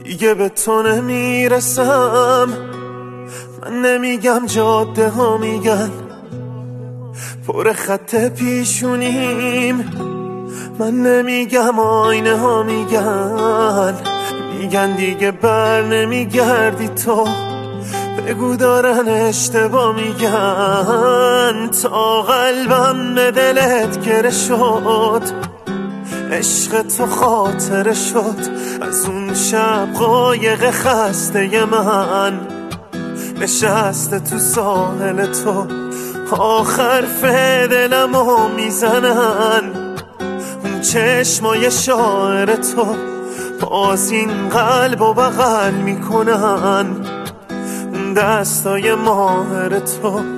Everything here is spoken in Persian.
دیگه به تو نمیرسم. من نمیگم جاده ها میگن پر خط پیشونیم، من نمیگم آینه ها میگن دیگه بر نمیگردی تو، بگو دارن اشتباه میگن. تا قلبم به دلت گره شد، عشق تو خاطره شد از اون شب قایق خسته من نشسته تو ساحل تو. آخر دلمو میزنن اون چشمای شاعر تو، باز این قلبو بغل میکنن اون دستای ماهر تو.